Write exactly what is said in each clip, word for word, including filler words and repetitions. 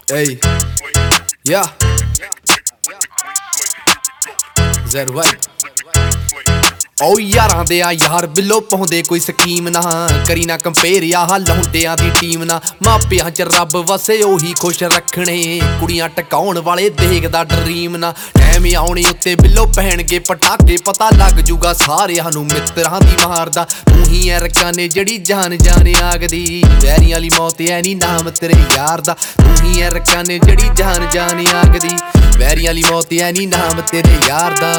Hey, yeah, Z white. ਓ ਯਾਰਾਂ ਦੇ ਆ ਯਾਰ ਬਿੱਲੋ ਪਾਉਂਦੇ ਕੋਈ ਸਕੀਮ ਨਾ ਕਰੀ ਨਾ ਕੰਪੇਅਰ ਆ ਲਹੁੰਡਿਆਂ ਦੀ ਟੀਮ ਨਾ ਮਾਪਿਆਂ ਚ ਰੱਬ ਵਸੇ ਉਹੀ ਖੁਸ਼ ਰੱਖਣੇ ਕੁੜੀਆਂ ਟਿਕਾਉਣ ਵਾਲੇ ਦੇਖਦਾ ਡਰੀਮ ਨਾ ਟਾਈਮ ਆਉਣੀ ਉੱਤੇ ਬਿੱਲੋ ਪਹਿਣਗੇ ਪਟਾਕੇ ਪਤਾ ਲੱਗ ਜੂਗਾ ਸਾਰਿਆਂ ਨੂੰ ਮਿੱਤਰਾਂ ਦੀ ਮਾਰਦਾ ਤੂੰ ਹੀ ਐ ਰਕਾਨੇ ਜਿਹੜੀ ਜਾਨ ਜਾਨ ਆਗਦੀ ਵੈਰੀਆਂ ਵਾਲੀ ਮੌਤ ਐ ਨੀ ਨਾਮ ਤੇਰੇ ਯਾਰ ਦਾ ਤੂੰ ਹੀ ਐ ਰਕਾਨੇ ਜਿਹੜੀ ਜਾਨ ਜਾਨ ਆਗਦੀ ਵੈਰੀਆਂ ਵਾਲੀ ਮੌਤ ਐ ਨੀ ਨਾਮ ਤੇਰੇ ਯਾਰ ਦਾ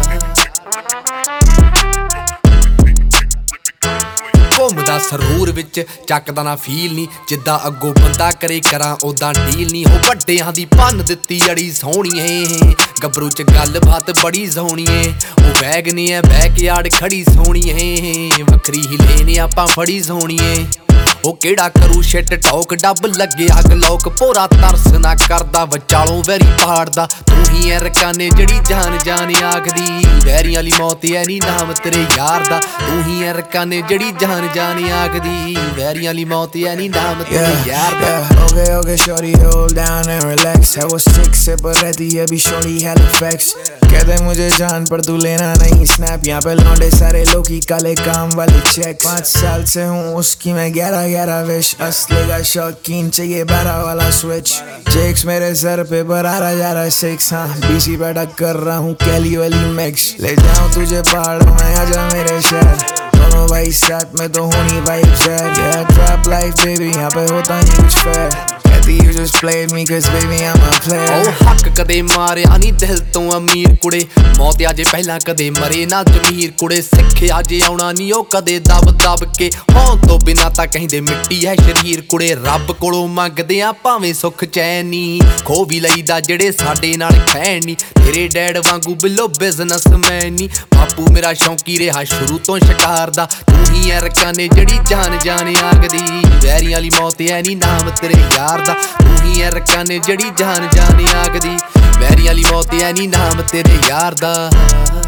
ਘੁੰਮਦਾ ਸਰੂਰ ਵਿੱਚ ਚੱਕਦਾ ਨਾ ਫੀਲ ਨੀ ਜਿੱਦਾਂ ਅੱਗੋਂ ਬੰਦਾ ਕਰੇ ਕਰਾਂ ਉਦਾਂ ਡੀਲ ਨੀ ਹੋ ਵੱਡਿਆਂ ਦੀ ਭੰਨ ਦਿੱਤੀ ਅੜੀ ਸੋਹਣੀਏ ਗੱਭਰੂ ਚ ਗੱਲਬਾਤ ਬੜੀ ਸੋਹਣੀਏ ਉਹ ਬੈਗ ਨੀ ਐ ਬੈਕਯਾਰਡ ਖੜੀ ਸੋਹਣੀਏ ਵੱਖਰੀ ਹੀ ਲੈਨੇ ਆਪਾਂ ਫੜੀ ਸੋਹਣੀਏ ਉਹ ਕਿਹੜਾ ਕਰੂ ਸ਼ਿਟ ਟੌਕ ਡੱਬ ਲੱਗੇ ਅੱਗ ਲੋਕ ਪੋਰਾ ਤਰਸ ਨਾ ਕਰਦਾ ਵਿਚਾਲੋਂ ਵੈਰੀ ਪਹਾੜਦਾ ਤੂੰ ਹੀ ਐ ਰਕਾਨੇ ਜਿਹੜੀ ਜਾਨ ਜਾਨ ਆਖਦੀ ਵੈਰੀਆਂ ਵਾਲੀ ਮੌਤ ਐ ਨੀ ਨਾਮ ਤੇਰੇ ਯਾਰ ਦਾ ਤੂੰ ਹੀ ਐ ਰਕਾਨੇ ਜਿਹੜੀ ਜਾਨ ਜਾਨ ਆਖਦੀ ਵੈਰੀਆਂ ਵਾਲੀ ਮੌਤ ਐ ਨੀ ਨਾਮ ਤੇਰੇ ਯਾਰ ਦਾ Okay, okay, shorty, hold down and relax. है वो sick से पर रहती है भी shorty Halifax. कहते मुझे जान पर तू लेना नहीं snap. यहाँ पे लौंडे सारे लोग ही काले काम वाले check. पाँच साल से हूँ उसकी मैं ग्यारह ग्यारह विश असली का शौकीन चाहिए बारह वाला switch. चेक्स मेरे सर पे पर आ रहा जा रहा six हाँ बीसी पे अटक कर रहा हूँ कैली वाली mix. ले जाऊँ तुझे पहाड़ों में आजा मेरे शहर दोनों भाई साथ में तो होनी वाइब्स है yeah trap life baby यहाँ पे होता नहीं कुछ fair You just played me cause baby I'm a player ਓ ਹੱਕ ਕਦੇ ਮਾਰਿਆ ਨੀ ਦਿਲ ਤੋਂ ਅਮੀਰ ਕੁੜੇ ਮੌਤ ਅਜੇ ਪਹਿਲਾਂ ਕਦੇ ਮਰੇ ਨਾ ਜ਼ਮੀਰ ਕੁੜੇ ਸਿੱਖਿਆ ਜੇ ਆਉਣਾ ਨੀ ਉਹ ਕਦੇ ਦਬ ਦਬ ਕੇ ਹੋਂ ਤੋਂ ਬਿਨਾ ਤਾਂ ਕਹਿੰਦੇ ਮਿੱਟੀ ਹੈ ਸ਼ਰੀਰ ਕੁੜੇ ਰੱਬ ਕੋਲੋਂ ਮੰਗਦੇ ਆ ਭਾਵੇਂ ਸੁੱਖ ਚੈਨ ਨੀ ਖੋ ਵੀ ਲਈਦਾ ਜਿਹੜੇ ਸਾਡੇ ਨਾਲ ਖੈਣ ਨੀ ਤੇਰੇ ਡੈਡ ਵਾਂਗੂ ਬਿੱਲੋ ਬਿਜ਼ਨਸਮੈਨ ਨੀ ਬਾਪੂ ਮੇਰਾ ਸ਼ੌਂਕੀ ਰਿਹਾ ਸ਼ੁਰੂ ਤੋਂ ਸ਼ਿਕਾਰ ਦਾ ਤੂੰ ਹੀ ਐ ਰਕਾਨੇ ਜਿਹੜੀ ਜਾਨ ਜਾਨ ਆਗਦੀ ਵੈਰੀਆਂ ਵਾਲੀ ਮੌਤ ਐ ਨੀ ਨਾਮ ਤੇਰੇ ਯਾਰ ਦਾ ਤੂੰ ਹੀ ਐ ਰਕਾਨੇ ਜਿਹੜੀ ਜਾਨ ਜਾਨ ਆਗਦੀ ਵੈਰੀਆਂ ਵਾਲੀ ਮੌਤ ਐ ਨੀ ਨਾਮ ਤੇਰੇ ਯਾਰ ਦਾ